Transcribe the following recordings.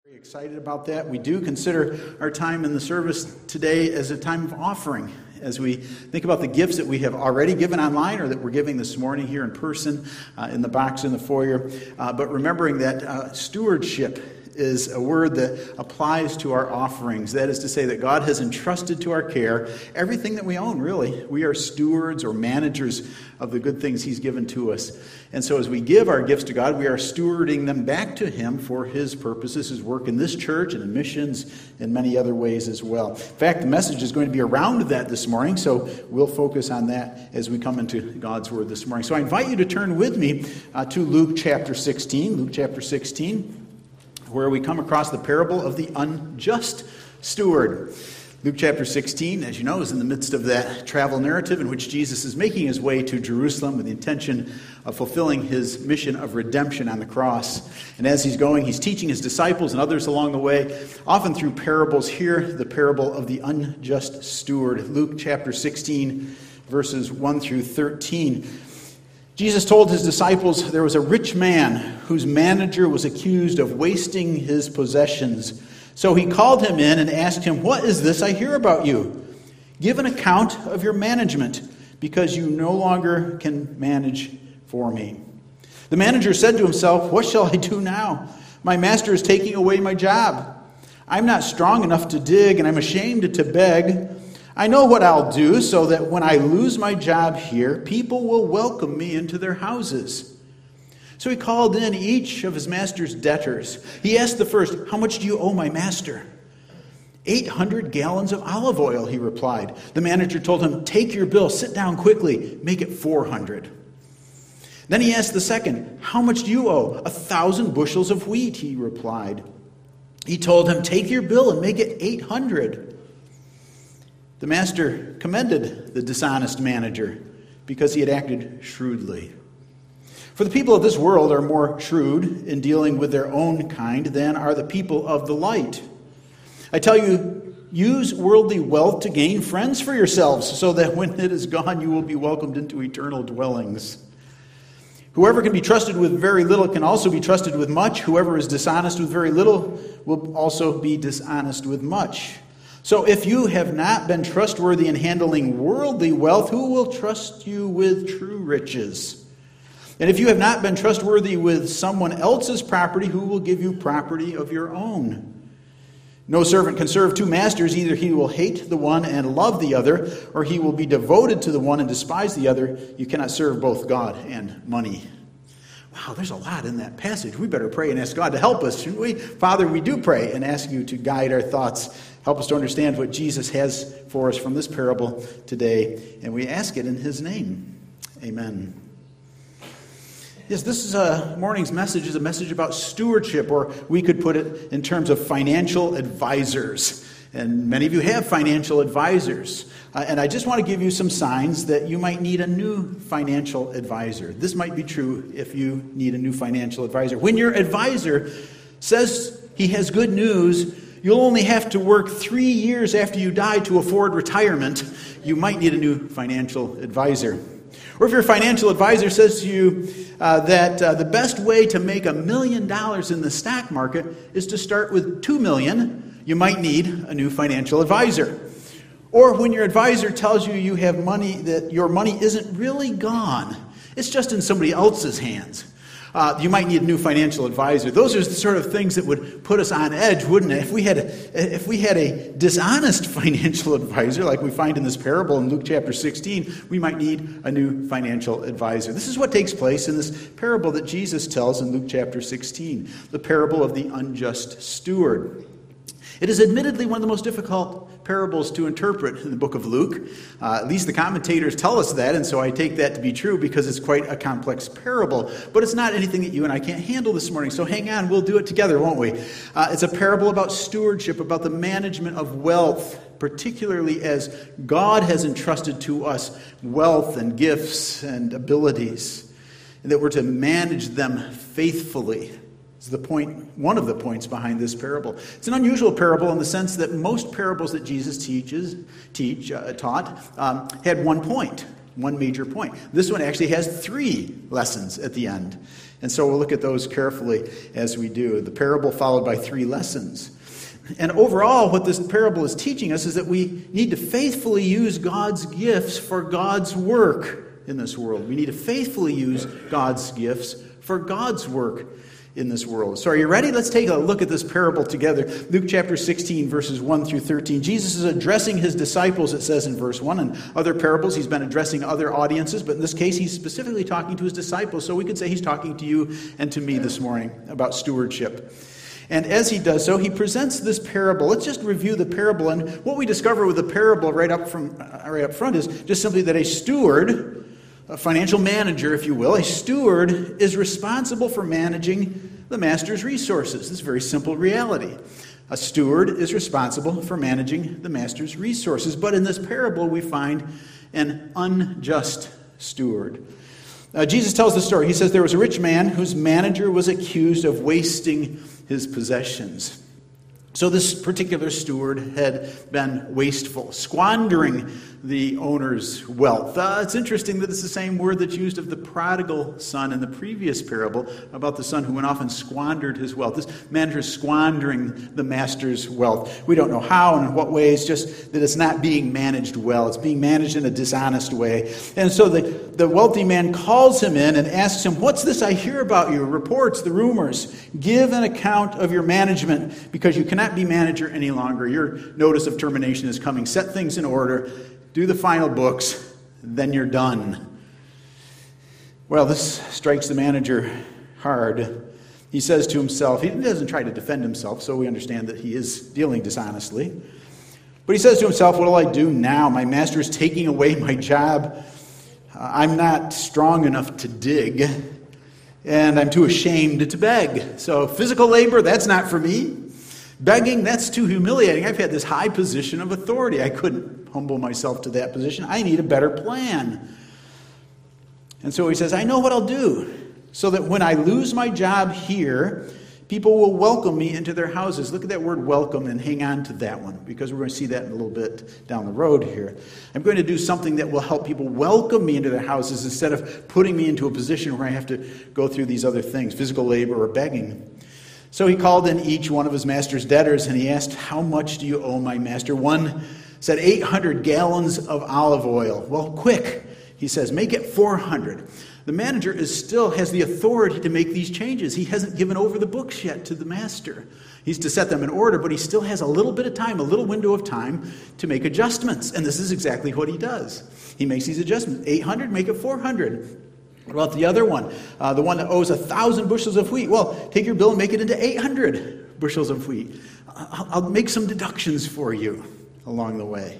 Very excited about that. We do consider our time in the service today as a time of offering as we think about the gifts that we have already given online or that we're giving this morning here in person in the box in the foyer. But remembering that stewardship is a word that applies to our offerings. That is to say that God has entrusted to our care everything that we own, really. We are stewards or managers of the good things He's given to us. And so as we give our gifts to God, we are stewarding them back to Him for His purposes, His work in this church and in missions and many other ways as well. In fact, the message is going to be around that this morning, so we'll focus on that as we come into God's Word this morning. So I invite you to turn with me to Luke chapter 16. Luke chapter 16. Where we come across the parable of the unjust steward. Luke chapter 16, as you know, is in the midst of that travel narrative in which Jesus is making his way to Jerusalem with the intention of fulfilling his mission of redemption on the cross. And as he's going, he's teaching his disciples and others along the way, often through parables. Here, the parable of the unjust steward. Luke chapter 16, verses 1 through 13. Jesus told his disciples there was a rich man whose manager was accused of wasting his possessions. So he called him in and asked him, "What is this I hear about you? Give an account of your management, because you no longer can manage for me." The manager said to himself, "What shall I do now? My master is taking away my job. I'm not strong enough to dig, and I'm ashamed to beg. I know what I'll do so that when I lose my job here, people will welcome me into their houses." So he called in each of his master's debtors. He asked the first, "How much do you owe my master?" 800 gallons of olive oil, he replied. The manager told him, "Take your bill, sit down quickly, make it 400. Then he asked the second, "How much do you owe?" 1,000 bushels of wheat, he replied. He told him, "Take your bill and make it 800. The master commended the dishonest manager because he had acted shrewdly. For the people of this world are more shrewd in dealing with their own kind than are the people of the light. I tell you, use worldly wealth to gain friends for yourselves, so that when it is gone, you will be welcomed into eternal dwellings. Whoever can be trusted with very little can also be trusted with much. Whoever is dishonest with very little will also be dishonest with much. So if you have not been trustworthy in handling worldly wealth, who will trust you with true riches? And if you have not been trustworthy with someone else's property, who will give you property of your own? No servant can serve two masters. Either he will hate the one and love the other, or he will be devoted to the one and despise the other. You cannot serve both God and money. Wow, there's a lot in that passage. We better pray and ask God to help us, shouldn't we? Father, we do pray and ask you to guide our thoughts. Help us to understand what Jesus has for us from this parable today. And we ask it in his name. Amen. Yes, this morning's message is a message about stewardship, or we could put it in terms of financial advisors. And many of you have financial advisors. And I just want to give you some signs that you might need a new financial advisor. This might be true if you need a new financial advisor. When your advisor says he has good news, you'll only have to work 3 years after you die to afford retirement, you might need a new financial advisor. Or if your financial advisor says to you that the best way to make $1 million in the stock market is to start with $2 million, you might need a new financial advisor. Or when your advisor tells you you have money, that your money isn't really gone, it's just in somebody else's hands, you might need a new financial advisor. Those are the sort of things that would put us on edge, wouldn't it? If we had a dishonest financial advisor, like we find in this parable in Luke chapter 16, we might need a new financial advisor. This is what takes place in this parable that Jesus tells in Luke chapter 16, the parable of the unjust steward. It is admittedly one of the most difficult parables to interpret in the book of Luke. At least the commentators tell us that, and so I take that to be true because it's quite a complex parable. But it's not anything that you and I can't handle this morning, so hang on, we'll do it together, won't we? It's a parable about stewardship, about the management of wealth, particularly as God has entrusted to us wealth and gifts and abilities, and that we're to manage them faithfully. Is the point, one of the points behind this parable. It's an unusual parable in the sense that most parables that Jesus taught had one point, one major point. This one actually has 3 lessons at the end. And so we'll look at those carefully as we do. The parable followed by 3 lessons. And overall, what this parable is teaching us is that we need to faithfully use God's gifts for God's work in this world. We need to faithfully use God's gifts for God's work in this world. So are you ready? Let's take a look at this parable together. Luke chapter 16, verses 1 through 13. Jesus is addressing his disciples, it says in verse 1. In other parables, he's been addressing other audiences, but in this case, he's specifically talking to his disciples. So we could say he's talking to you and to me this morning about stewardship. And as he does so, he presents this parable. Let's just review the parable. And what we discover with the parable right up front is just simply that a steward, a financial manager, if you will, a steward is responsible for managing the master's resources. This is a very simple reality. A steward is responsible for managing the master's resources. But in this parable, we find an unjust steward. Jesus tells the story. He says there was a rich man whose manager was accused of wasting his possessions. So this particular steward had been wasteful, squandering the owner's wealth. It's interesting that it's the same word that's used of the prodigal son in the previous parable about the son who went off and squandered his wealth. This manager is squandering the master's wealth. We don't know how and in what ways, just that it's not being managed well. It's being managed in a dishonest way. And so the wealthy man calls him in and asks him, "What's this I hear about you? Reports, the rumors. Give an account of your management, because you cannot be manager any longer. Your notice of termination is coming. Set things in order. Do the final books, then you're done." Well, this strikes the manager hard. He says to himself, he doesn't try to defend himself, so we understand that he is dealing dishonestly. But he says to himself, "What will I do now? My master is taking away my job. I'm not strong enough to dig, and I'm too ashamed to beg. So physical labor, that's not for me. Begging, that's too humiliating. I've had this high position of authority. I couldn't humble myself to that position. I need a better plan." And so he says, "I know what I'll do, so that when I lose my job here, people will welcome me into their houses." Look at that word welcome and hang on to that one, because we're going to see that in a little bit down the road here. I'm going to do something that will help people welcome me into their houses instead of putting me into a position where I have to go through these other things, physical labor or begging. So he called in each one of his master's debtors, and he asked, "How much do you owe my master?" One said, 800 gallons of olive oil. "Well, quick," he says, "make it 400. The manager still has the authority to make these changes. He hasn't given over the books yet to the master. He's to set them in order, but he still has a little bit of time, a little window of time to make adjustments. And this is exactly what he does. He makes these adjustments. 800, make it 400. What about the other one? The one that owes 1,000 bushels of wheat. Well, take your bill and make it into 800 bushels of wheat. I'll make some deductions for you along the way.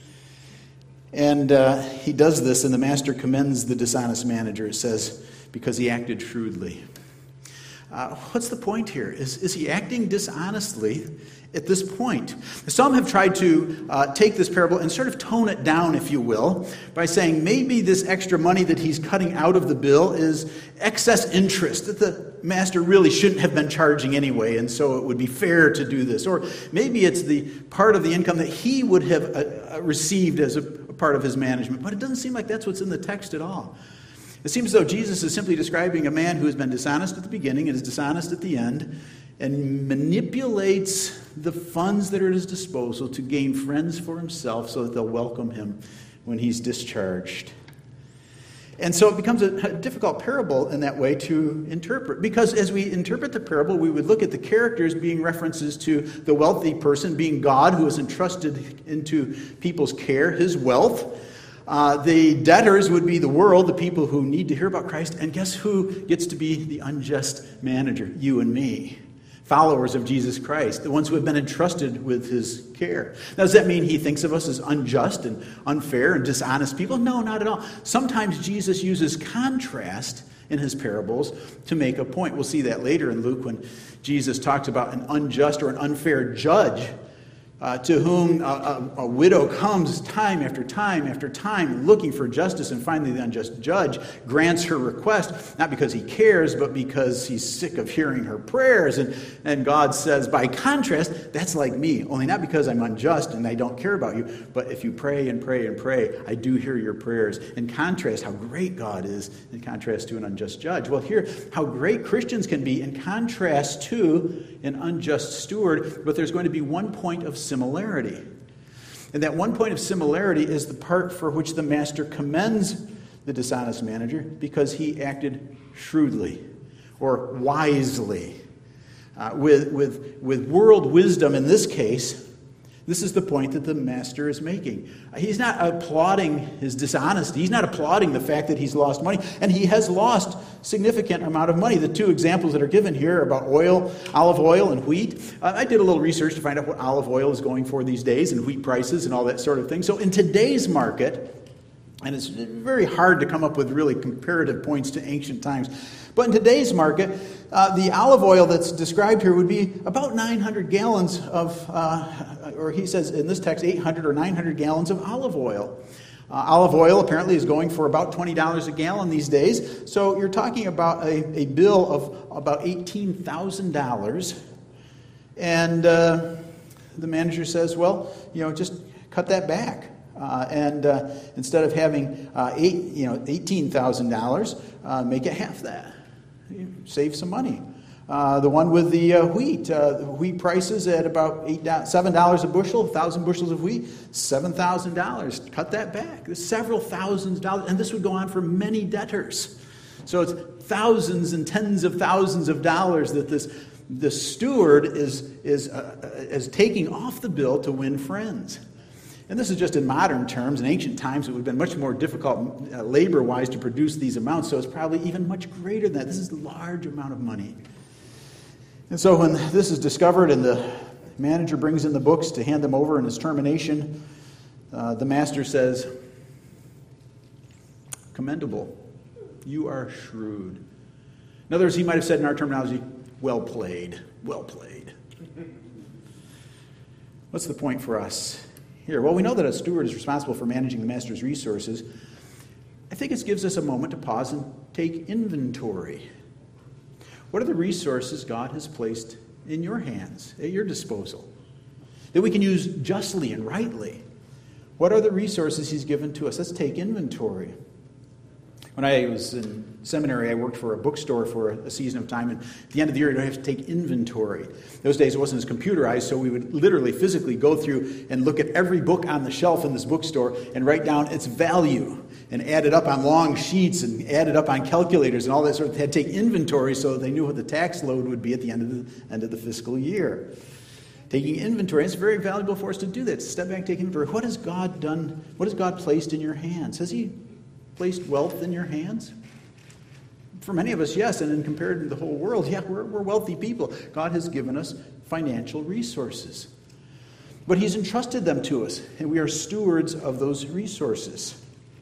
And he does this, and the master commends the dishonest manager, it says, because he acted shrewdly. What's the point here? Is he acting dishonestly at this point? Some have tried to take this parable and sort of tone it down, if you will, by saying maybe this extra money that he's cutting out of the bill is excess interest that the master really shouldn't have been charging anyway, and so it would be fair to do this. Or maybe it's the part of the income that he would have received as a part of his management. But it doesn't seem like that's what's in the text at all. It seems as though Jesus is simply describing a man who has been dishonest at the beginning and is dishonest at the end, and manipulates the funds that are at his disposal to gain friends for himself so that they'll welcome him when he's discharged. And so it becomes a difficult parable in that way to interpret, because as we interpret the parable, we would look at the characters being references to the wealthy person being God, who has entrusted into people's care his wealth. The debtors would be the world, the people who need to hear about Christ. And guess who gets to be the unjust manager? You and me. Followers of Jesus Christ, the ones who have been entrusted with his care. Now, does that mean he thinks of us as unjust and unfair and dishonest people? No, not at all. Sometimes Jesus uses contrast in his parables to make a point. We'll see that later in Luke when Jesus talks about an unjust or an unfair judge to whom a widow comes time after time after time looking for justice, and finally the unjust judge grants her request, not because he cares, but because he's sick of hearing her prayers. And God says, by contrast, that's like me, only not because I'm unjust and I don't care about you, but if you pray and pray and pray, I do hear your prayers. In contrast, how great God is in contrast to an unjust judge. Well, here, how great Christians can be in contrast to an unjust steward, but there's going to be one point of similarity. And that one point of similarity is the part for which the master commends the dishonest manager because he acted shrewdly or wisely. With world wisdom in this case, this is the point that the master is making. He's not applauding his dishonesty. He's not applauding the fact that he's lost money. And he has lost significant amount of money. The two examples that are given here about oil, olive oil and wheat. I did a little research to find out what olive oil is going for these days and wheat prices and all that sort of thing. So in today's market, and it's very hard to come up with really comparative points to ancient times, but in today's market, the olive oil that's described here would be about 900 gallons of, or he says in this text, 800 or 900 gallons of olive oil. Olive oil apparently is going for about $20 a gallon these days. So you're talking about a bill of about $18,000. And the manager says, well, just cut that back. And instead of having $18,000, make it half that. Save some money. The one with the wheat prices at about $7 a bushel, 1,000 bushels of wheat, $7,000. Cut that back. There's several thousands of dollars, and this would go on for many debtors. So it's thousands and tens of thousands of dollars that the steward is taking off the bill to win friends. And this is just in modern terms. In ancient times, it would have been much more difficult labor-wise to produce these amounts, so it's probably even much greater than that. This is a large amount of money. And so when this is discovered and the manager brings in the books to hand them over in his termination, the master says, commendable, you are shrewd. In other words, he might have said in our terminology, well played, well played. What's the point for us here? Well, we know that a steward is responsible for managing the master's resources. I think it gives us a moment to pause and take inventory. What are the resources God has placed in your hands, at your disposal, that we can use justly and rightly? What are the resources He's given to us? Let's take inventory. When I was in seminary, I worked for a bookstore for a season of time, and at the end of the year, you'd have to take inventory. Those days, it wasn't as computerized, so we would literally physically go through and look at every book on the shelf in this bookstore and write down its value and add it up on long sheets and add it up on calculators and all that sort of thing. They had to take inventory so they knew what the tax load would be at the end of the fiscal year. Taking inventory, it's very valuable for us to do that. Step back, take inventory. What has God done? What has God placed in your hands? Has He placed wealth in your hands? For many of us, yes, and in compared to the whole world, yeah, we're wealthy people. God has given us financial resources. But He's entrusted them to us, and we are stewards of those resources.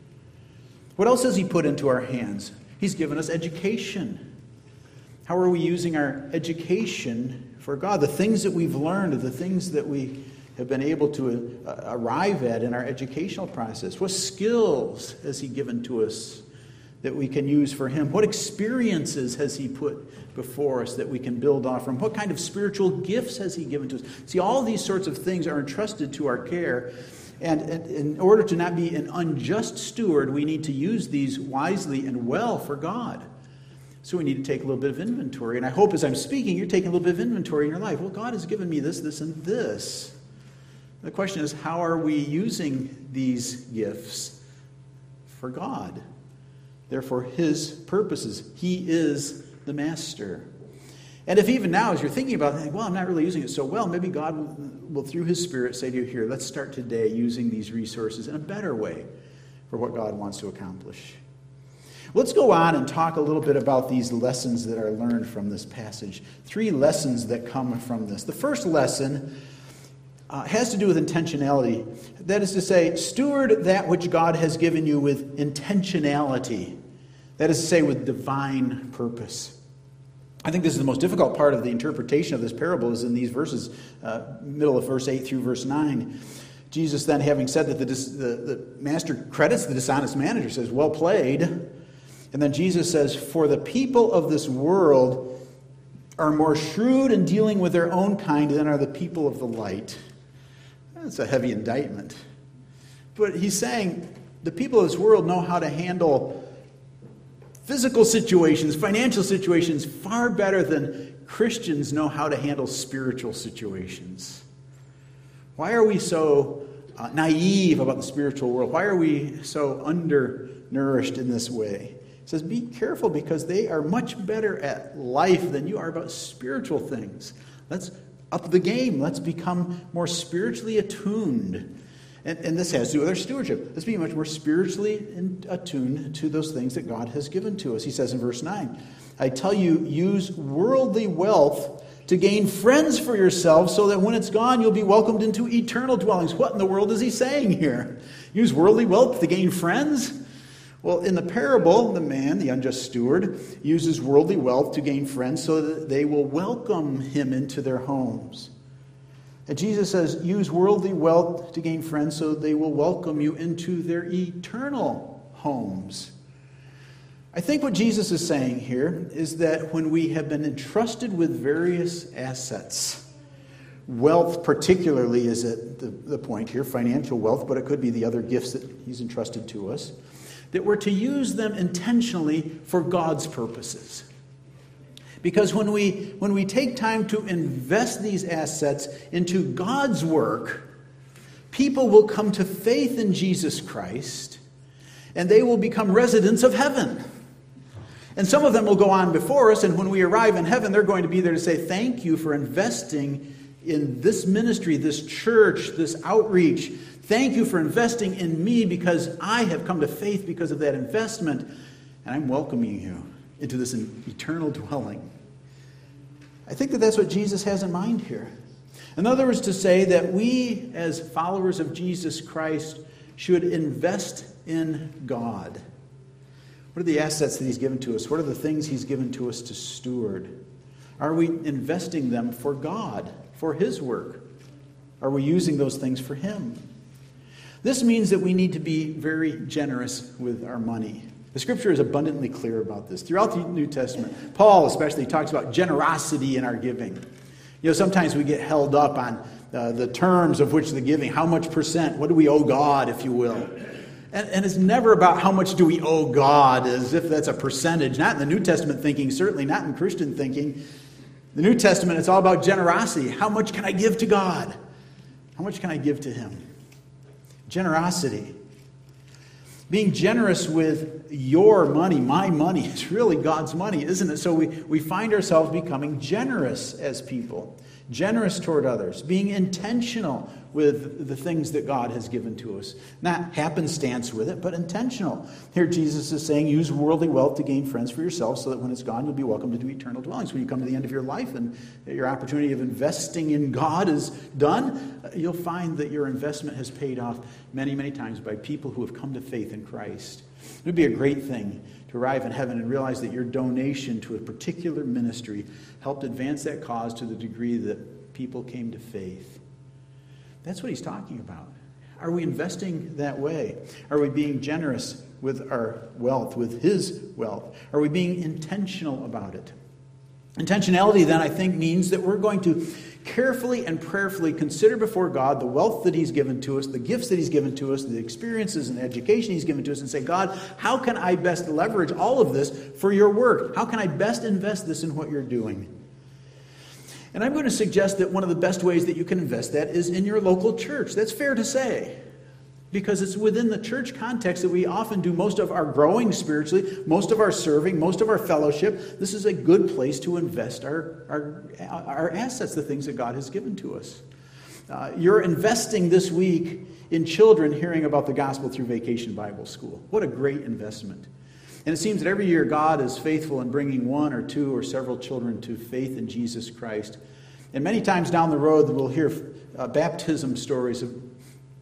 What else has He put into our hands? He's given us education. How are we using our education for God? The things that we've learned, the things that we have been able to arrive at in our educational process. What skills has He given to us that we can use for Him? What experiences has He put before us that we can build off from? What kind of spiritual gifts has He given to us? See, all these sorts of things are entrusted to our care. And in order to not be an unjust steward, we need to use these wisely and well for God. So we need to take a little bit of inventory. And I hope as I'm speaking, you're taking a little bit of inventory in your life. Well, God has given me this, this, and this. The question is, how are we using these gifts for God? They're for His purposes. He is the master. And if even now, as you're thinking about it, well, I'm not really using it so well, maybe God will through His Spirit, say to you, here, let's start today using these resources in a better way for what God wants to accomplish. Let's go on and talk a little bit about these lessons that are learned from this passage. 3 lessons that come from this. The first lesson has to do with intentionality. That is to say, steward that which God has given you with intentionality. That is to say, with divine purpose. I think this is the most difficult part of the interpretation of this parable is in these verses, middle of verse 8 through verse 9. Jesus then, having said that the master credits the dishonest manager, says, well played. And then Jesus says, for the people of this world are more shrewd in dealing with their own kind than are the people of the light. That's a heavy indictment. But he's saying the people of this world know how to handle physical situations, financial situations, far better than Christians know how to handle spiritual situations. Why are we so naive about the spiritual world? Why are we so undernourished in this way? He says, be careful because they are much better at life than you are about spiritual things. Let's up the game. Let's become more spiritually attuned. And this has to do with our stewardship. Let's be much more spiritually attuned to those things that God has given to us. He says in verse 9, I tell you, use worldly wealth to gain friends for yourselves so that when it's gone, you'll be welcomed into eternal dwellings. What in the world is he saying here? Use worldly wealth to gain friends? Well, in the parable, the man, the unjust steward, uses worldly wealth to gain friends so that they will welcome him into their homes. And Jesus says, use worldly wealth to gain friends so they will welcome you into their eternal homes. I think what Jesus is saying here is that when we have been entrusted with various assets, wealth particularly is at the point here, financial wealth, but it could be the other gifts that he's entrusted to us, that we're to use them intentionally for God's purposes. Because when we take time to invest these assets into God's work, people will come to faith in Jesus Christ, and they will become residents of heaven. And some of them will go on before us, and when we arrive in heaven, they're going to be there to say, thank you for investing in this ministry, this church, this outreach. Thank you for investing in me because I have come to faith because of that investment, and I'm welcoming you into this eternal dwelling. I think that that's what Jesus has in mind here. In other words, to say that we, as followers of Jesus Christ, should invest in God. What are the assets that he's given to us? What are the things he's given to us to steward? Are we investing them for God, for his work? Are we using those things for him? This means that we need to be very generous with our money. The Scripture is abundantly clear about this. Throughout the New Testament, Paul especially talks about generosity in our giving. You know, sometimes we get held up on the terms of which the giving, how much percent, what do we owe God, if you will. And it's never about how much do we owe God, as if that's a percentage. Not in the New Testament thinking, certainly not in Christian thinking. The New Testament, it's all about generosity. How much can I give to God? How much can I give to him? Generosity. Being generous with your money, my money, it's really God's money, isn't it? So we find ourselves becoming generous as people, generous toward others, being intentional with the things that God has given to us. Not happenstance with it, but intentional. Here Jesus is saying, use worldly wealth to gain friends for yourself so that when it's gone, you'll be welcomed into eternal dwellings. When you come to the end of your life and your opportunity of investing in God is done, you'll find that your investment has paid off many, many times by people who have come to faith in Christ. It would be a great thing to arrive in heaven and realize that your donation to a particular ministry helped advance that cause to the degree that people came to faith. That's what he's talking about. Are we investing that way? Are we being generous with our wealth, with his wealth? Are we being intentional about it? Intentionality, then, I think, means that we're going to carefully and prayerfully consider before God the wealth that he's given to us, the gifts that he's given to us, the experiences and the education he's given to us, and say, God, how can I best leverage all of this for your work? How can I best invest this in what you're doing? And I'm going to suggest that one of the best ways that you can invest that is in your local church. That's fair to say, because it's within the church context that we often do most of our growing spiritually, most of our serving, most of our fellowship. This is a good place to invest our assets, the things that God has given to us. You're investing this week in children hearing about the gospel through Vacation Bible School. What a great investment. And it seems that every year God is faithful in bringing one or two or several children to faith in Jesus Christ. And many times down the road we'll hear baptism stories of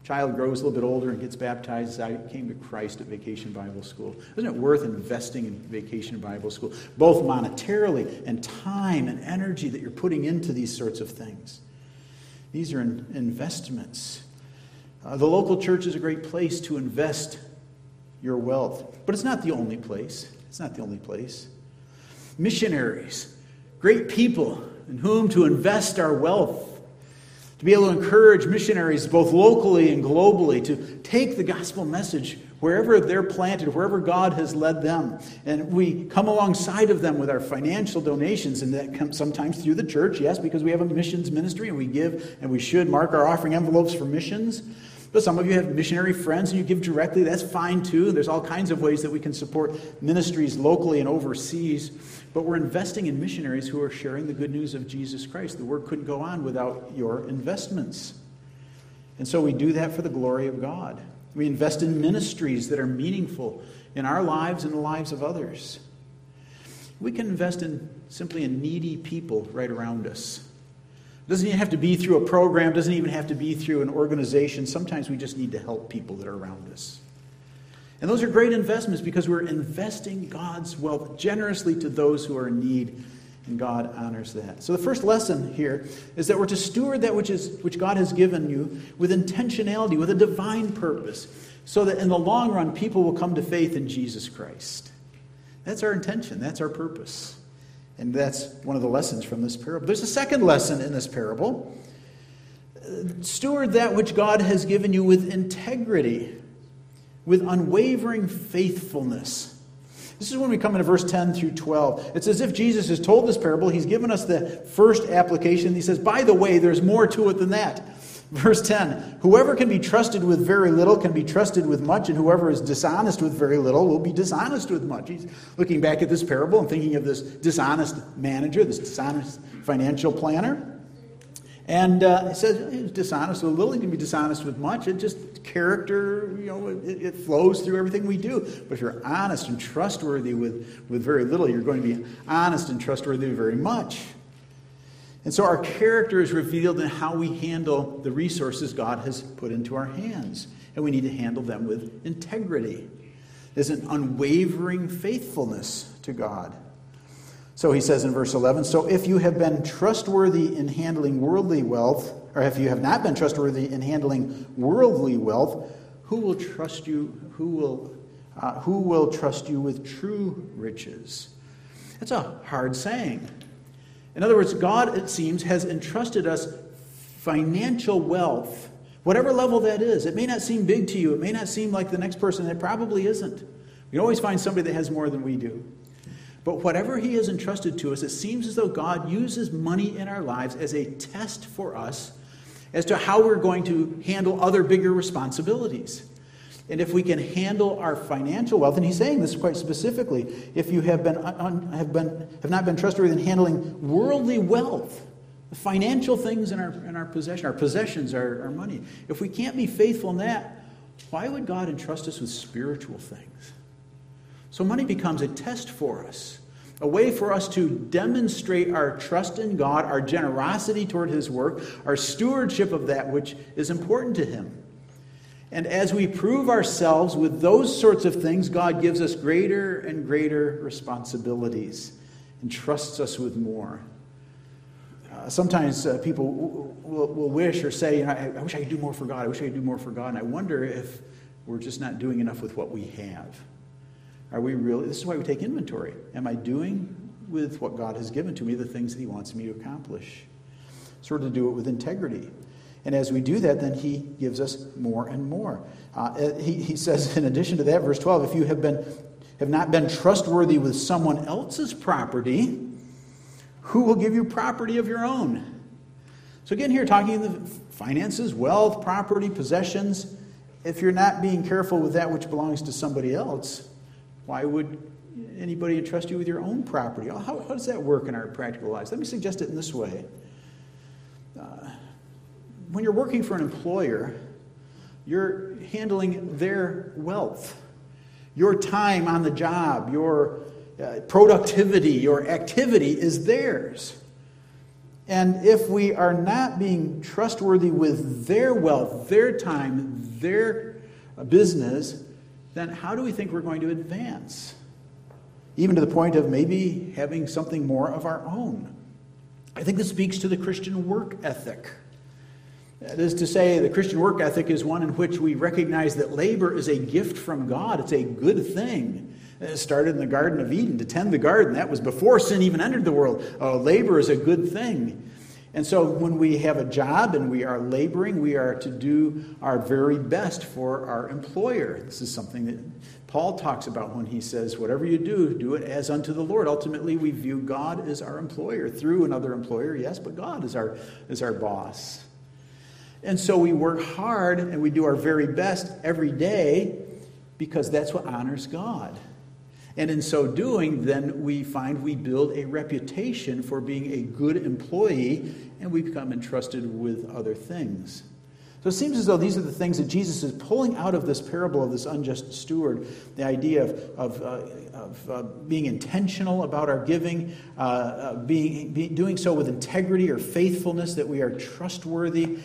child grows a little bit older and gets baptized, I came to Christ at Vacation Bible School. Isn't it worth investing in Vacation Bible School, both monetarily and time and energy that you're putting into these sorts of things? These are investments. The local church is a great place to invest your wealth, but it's not the only place. It's not the only place. Missionaries, great people in whom to invest our wealth, to be able to encourage missionaries both locally and globally to take the gospel message wherever they're planted, wherever God has led them. And we come alongside of them with our financial donations, and that comes sometimes through the church, yes, because we have a missions ministry and we give, and we should mark our offering envelopes for missions. But some of you have missionary friends and you give directly. That's fine too. There's all kinds of ways that we can support ministries locally and overseas. But we're investing in missionaries who are sharing the good news of Jesus Christ. The work couldn't go on without your investments. And so we do that for the glory of God. We invest in ministries that are meaningful in our lives and the lives of others. We can invest simply in needy people right around us. It doesn't even have to be through a program, doesn't even have to be through an organization. Sometimes we just need to help people that are around us. And those are great investments because we're investing God's wealth generously to those who are in need, and God honors that. So the first lesson here is that we're to steward that which God has given you with intentionality, with a divine purpose, so that in the long run people will come to faith in Jesus Christ. That's our intention, that's our purpose. And that's one of the lessons from this parable. There's a second lesson in this parable. Steward that which God has given you with integrity, with unwavering faithfulness. This is when we come into verse 10 through 12. It's as if Jesus has told this parable. He's given us the first application. He says, by the way, there's more to it than that. Verse 10, whoever can be trusted with very little can be trusted with much, and whoever is dishonest with very little will be dishonest with much. He's looking back at this parable and thinking of this dishonest manager, this dishonest financial planner. And he says, he's dishonest with little, he can be dishonest with much. It just, character, it flows through everything we do. But if you're honest and trustworthy with very little, you're going to be honest and trustworthy with very much. And so our character is revealed in how we handle the resources God has put into our hands. And we need to handle them with integrity. There's an unwavering faithfulness to God. So he says in verse 11, so if you have been trustworthy in handling worldly wealth, or if you have not been trustworthy in handling worldly wealth, who will trust you? Who will trust you with true riches? That's a hard saying. In other words, God, it seems, has entrusted us financial wealth, whatever level that is. It may not seem big to you. It may not seem like the next person. It probably isn't. We can always find somebody that has more than we do. But whatever he has entrusted to us, it seems as though God uses money in our lives as a test for us as to how we're going to handle other bigger responsibilities. And if we can handle our financial wealth, and he's saying this quite specifically, if you have not been trustworthy in handling worldly wealth, the financial things in our possession, our possessions, our money, if we can't be faithful in that, why would God entrust us with spiritual things? So money becomes a test for us, a way for us to demonstrate our trust in God, our generosity toward his work, our stewardship of that which is important to him. And as we prove ourselves with those sorts of things, God gives us greater and greater responsibilities and trusts us with more. Sometimes people will wish or say, I wish I could do more for God. I wish I could do more for God. And I wonder if we're just not doing enough with what we have. Are we really? This is why we take inventory. Am I doing with what God has given to me the things that he wants me to accomplish? Sort of do it with integrity. And as we do that, then he gives us more and more. He says, in addition to that, verse 12, if you have not been trustworthy with someone else's property, who will give you property of your own? So again, here talking the finances, wealth, property, possessions. If you're not being careful with that which belongs to somebody else, why would anybody entrust you with your own property? How does that work in our practical lives? Let me suggest it in this way. When you're working for an employer, you're handling their wealth. Your time on the job, your productivity, your activity is theirs. And if we are not being trustworthy with their wealth, their time, their business, then how do we think we're going to advance? Even to the point of maybe having something more of our own. I think this speaks to the Christian work ethic. That is to say, the Christian work ethic is one in which we recognize that labor is a gift from God. It's a good thing. It started in the Garden of Eden, to tend the garden. That was before sin even entered the world. Labor is a good thing. And so when we have a job and we are laboring, we are to do our very best for our employer. This is something that Paul talks about when he says, whatever you do, do it as unto the Lord. Ultimately, we view God as our employer, through another employer, yes, but God is our boss. And so we work hard and we do our very best every day because that's what honors God. And in so doing, then we find we build a reputation for being a good employee, and we become entrusted with other things. So it seems as though these are the things that Jesus is pulling out of this parable of this unjust steward, the idea of being intentional about our giving, doing so with integrity or faithfulness, that we are trustworthy,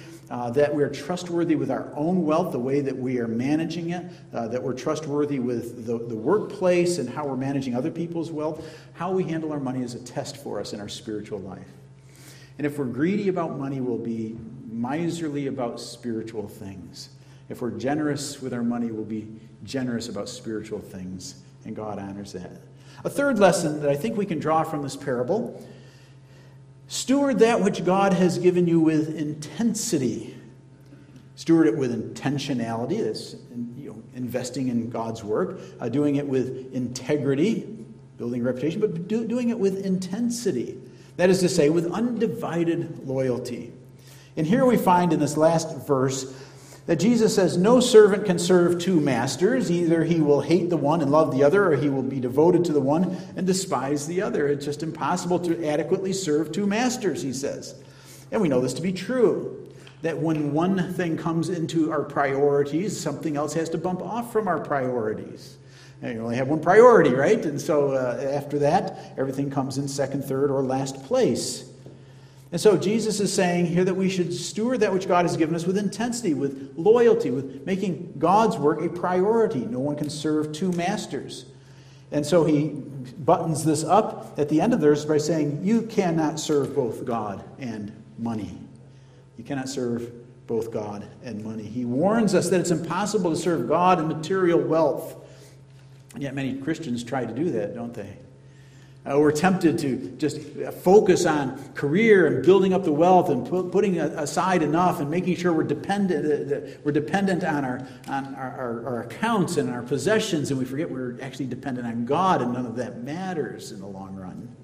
with our own wealth, the way that we are managing it, that we're trustworthy with the workplace and how we're managing other people's wealth. How we handle our money is a test for us in our spiritual life. And if we're greedy about money, we'll be miserly about spiritual things. If we're generous with our money, we'll be generous about spiritual things, and God honors that. A third lesson that I think we can draw from this parable: steward that which God has given you with intensity. Steward it with intentionality. That's investing in God's work. Doing it with integrity, building a reputation, but doing it with intensity. That is to say, with undivided loyalty. And here we find in this last verse that Jesus says, no servant can serve two masters. Either he will hate the one and love the other, or he will be devoted to the one and despise the other. It's just impossible to adequately serve two masters, he says. And we know this to be true, that when one thing comes into our priorities, something else has to bump off from our priorities. And you only have one priority, right? And so after that, everything comes in second, third, or last place. And so Jesus is saying here that we should steward that which God has given us with intensity, with loyalty, with making God's work a priority. No one can serve two masters. And so he buttons this up at the end of the verse by saying, you cannot serve both God and money. You cannot serve both God and money. He warns us that it's impossible to serve God and material wealth. And yet many Christians try to do that, don't they? We're tempted to just focus on career and building up the wealth and putting aside enough and making sure we're dependent on our accounts and our possessions, and we forget we're actually dependent on God, and none of that matters in the long run.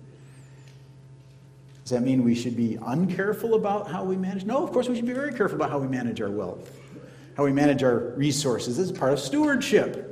Does that mean we should be uncareful about how we manage? No, of course we should be very careful about how we manage our wealth, how we manage our resources. This is part of stewardship.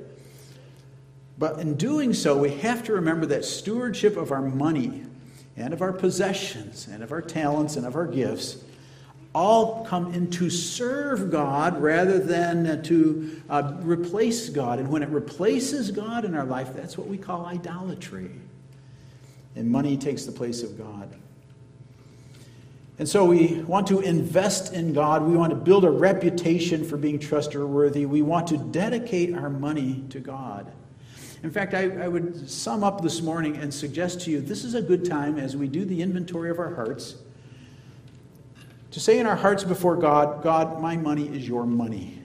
But in doing so, we have to remember that stewardship of our money and of our possessions and of our talents and of our gifts all come in to serve God rather than to replace God. And when it replaces God in our life, that's what we call idolatry. And money takes the place of God. And so we want to invest in God. We want to build a reputation for being trustworthy. We want to dedicate our money to God. In fact, I would sum up this morning and suggest to you this is a good time as we do the inventory of our hearts to say in our hearts before God, God, my money is your money.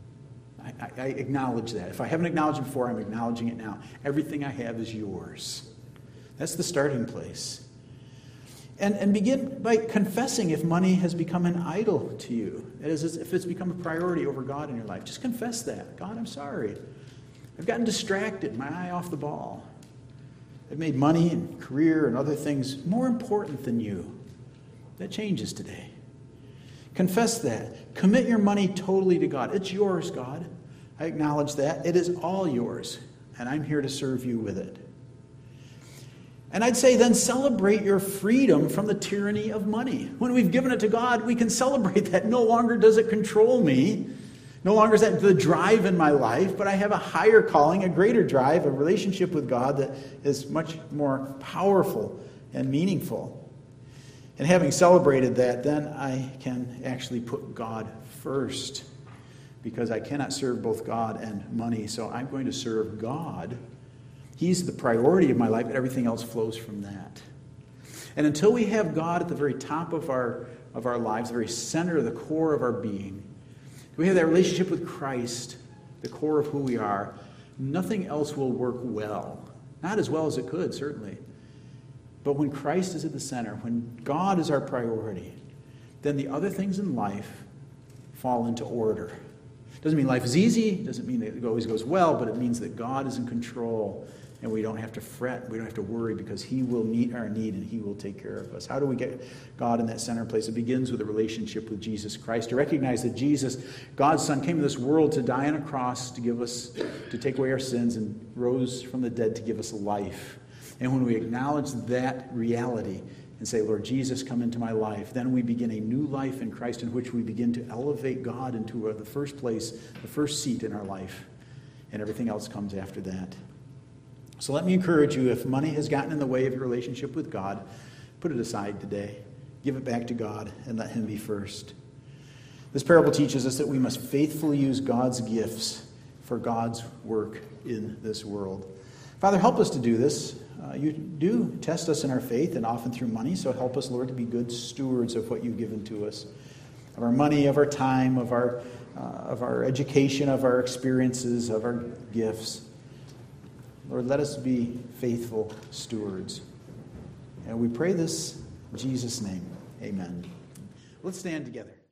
I acknowledge that. If I haven't acknowledged it before, I'm acknowledging it now. Everything I have is yours. That's the starting place. And begin by confessing if money has become an idol to you. That is, if it's become a priority over God in your life. Just confess that. God, I'm sorry. I've gotten distracted, my eye off the ball. I've made money and career and other things more important than you. That changes today. Confess that. Commit your money totally to God. It's yours, God. I acknowledge that. It is all yours, and I'm here to serve you with it. And I'd say then celebrate your freedom from the tyranny of money. When we've given it to God, we can celebrate that. No longer does it control me. No longer is that the drive in my life, but I have a higher calling, a greater drive, a relationship with God that is much more powerful and meaningful. And having celebrated that, then I can actually put God first, because I cannot serve both God and money. So I'm going to serve God. He's the priority of my life, but everything else flows from that. And until we have God at the very top of our lives, the very center, the core of our being, we have that relationship with Christ, the core of who we are, nothing else will work well. Not as well as it could, certainly. But when Christ is at the center, when God is our priority, then the other things in life fall into order. Doesn't mean life is easy, doesn't mean that it always goes well, but it means that God is in control and we don't have to fret, we don't have to worry, because He will meet our need and He will take care of us. How do we get God in that center place? It begins with a relationship with Jesus Christ, to recognize that Jesus, God's Son, came to this world to die on a cross to give us, to take away our sins, and rose from the dead to give us life. And when we acknowledge that reality and say, Lord Jesus, come into my life, then we begin a new life in Christ, in which we begin to elevate God into the first place, the first seat in our life, and everything else comes after that. So let me encourage you, if money has gotten in the way of your relationship with God, put it aside today. Give it back to God and let Him be first. This parable teaches us that we must faithfully use God's gifts for God's work in this world. Father, help us to do this. You do test us in our faith, and often through money, so help us, Lord, to be good stewards of what you've given to us, of our money, of our time, of our education, of our experiences, of our gifts. Lord, let us be faithful stewards. And we pray this in Jesus' name. Amen. Let's stand together.